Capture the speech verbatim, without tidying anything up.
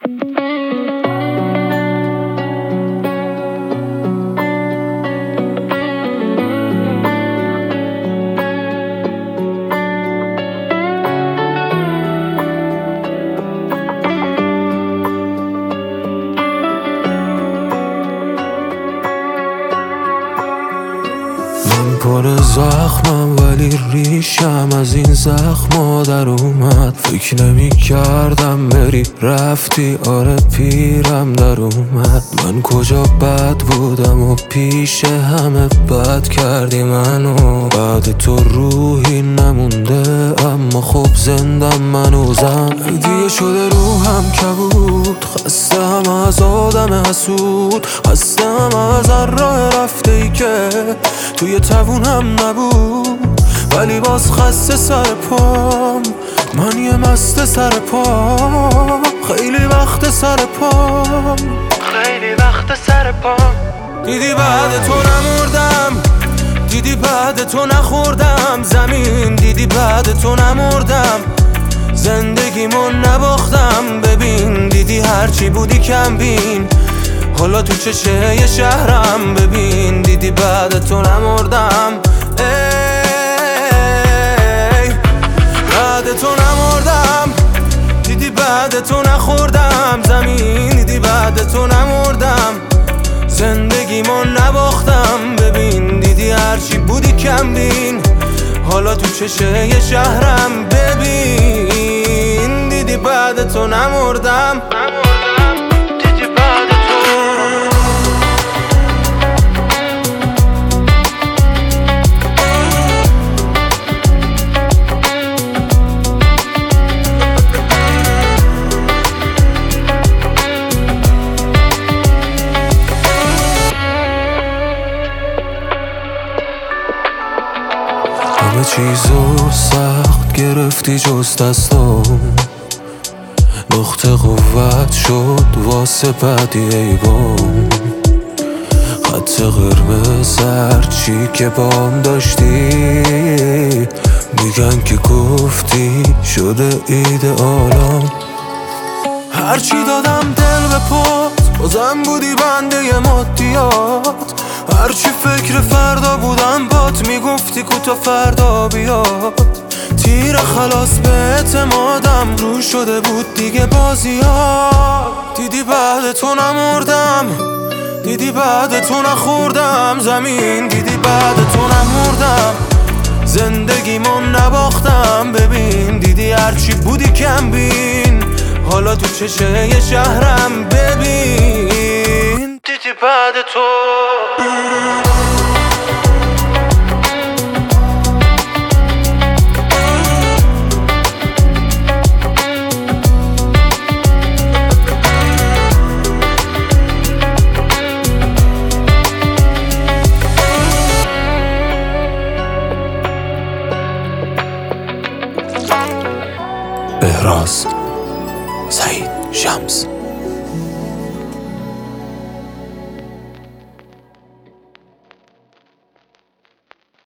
من پر زخمم ولی ریشم از این زخما در اومد. فکر نمی کردم بری رفتی، آره پیرم در اومد. من کجا بد بودم و پیش همه بد کردی منو. بعد تو روحی نمونده اما خوب زندم منوزم. دیگه شده روحم کبود، خستم از آدم حسود، خستم از هر راه رفته ای که توی توونم نبود. ولی باز خسته سر پام، من یه مست سر پام. خیلی وقت سر پام، خیلی وقت سر پام. دیدی بعد تو نمردم، دیدی بعد تو نخوردم زمین، دیدی بعد تو نمردم زندگیمو نباختم. ببین دیدی هرچی بودی کم بین، حالا تو چشه یه شهرم. ببین دیدی بعد تو نمردم، ای بعد تو نمردم. دیدی بعد تو نخوردم زمین، دیدی بعد تو نمردم زندگیمو نباختم. ببین دیدی هرچی بودی کم بین، حالا تو چشه یه شهرم. ببین دیدی بعد تو نمردم. همه چیزو سخت گرفتی جز دستام، نقطه قوت شد واسه بعدی ایوان. خط قرمز هرچی که بام داشتی، میگن که گفتی شده ایدئالم. هرچی دادم دل به پات، بازم بودی بنده مادیات. هرچی فکر فردا بودم بات، میگفتی کوتا فردا بیاد. تیر خلاص به اعتمادم رو شده بود دیگه بازی ها. دیدی بعد تو نمردم، دیدی بعد تو نخوردم زمین، دیدی بعد تو نمردم زندگیمو نباختم. ببین دیدی هرچی بودی کم بین، حالا تو چشه یه شهرم. ببین دیدی بعد تو بهراز سعید شمس.